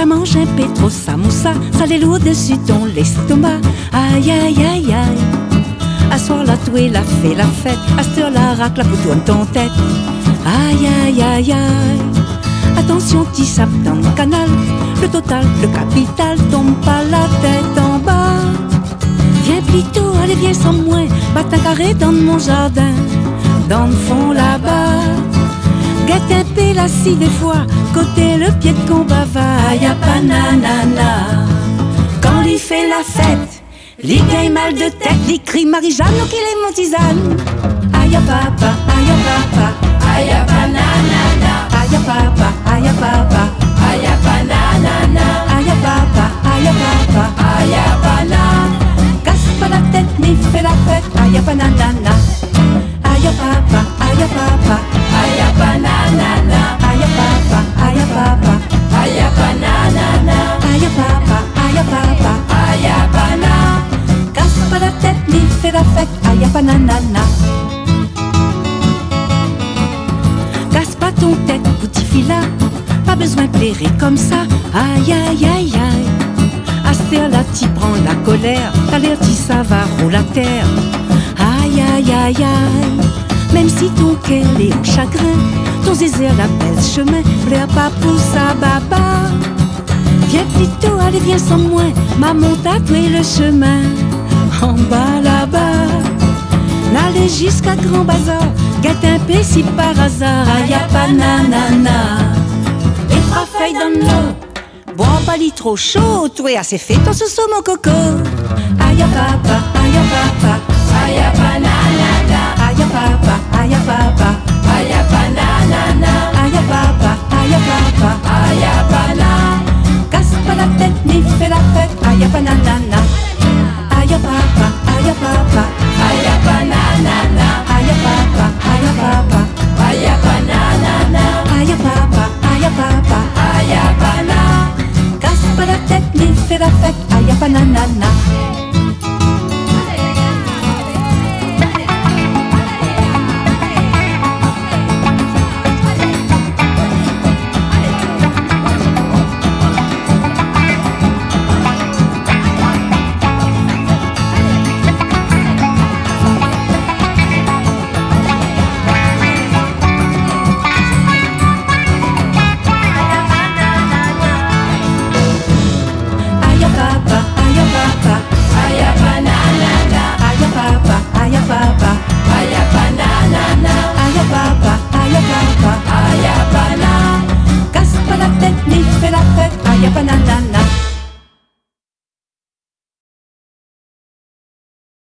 mange un pétro samoussa, ça les lourd dessus ton l'estomac. Aïe aïe aïe aïe. À soir la touée la fait la fête, à cette heure la racle la tourne ton tête. Aïe aïe aïe aïe. Attention petit sap dans le canal, le total, le capital tombe pas la tête en bas. Viens plutôt, allez viens sans moins, batte un carré dans mon jardin, dans le fond là-bas. Guette un peu la scie des fois, côté le pied de combat va. Y'a pas nanana. Quand il fait la fête, il gagne mal de tête, il crie Marie-Jeanne ou qu'il est mon tisane. Aïe papa, aïe papa, aïe banana. Aïe papa, aïe papa, aïe banana. Aïe papa, aïe papa, aïe banana. Casse pas la tête, mais fais la fête, aïe banana. Aïe papa, aïe papa, aïe banana. Aïe papa, aïe papa, aïe banana. Aïe papa, aïe papa, aïe banana. Casse pas la tête, mais fais la fête, aïe banana. Casse pas ton tête, petit fila, pas besoin de plairer comme ça. Aïe aïe aïe aïe. À cette heure-là, t'y prends la colère, t'as l'air t'y ça va rouler la terre. Aïe aïe aïe aïe. Même si ton cœur est en chagrin, ton zézère la pèse chemin, plaire pas pour ça baba. Viens plutôt, allez viens sans moins, maman tatoué le chemin. En bas là-bas, n'allez jusqu'à Grand Bazar, gâte un peu si par hasard. Aïe pas nanana. Les trois feuilles dans l'eau, bois pas lit trop chaud, toi assez fait ton sous mon coco. Aïe papa, aïe papa, aïe banana. Aïe papa, aïe papa, aïe banana. Aïe papa, aïe papa, aïe banana. Casse pas la tête, ni fais la fête, aïe banana. Aïe papa, aïe papa, aïe banana. Aïe papa, aïe papa, aïe banana. Aïe papa, aïe papa, aïe banana. Casse pas la tête, ni fais la fête, aïe banana. Casse pas la tête, ni fais la fête, aïe banana.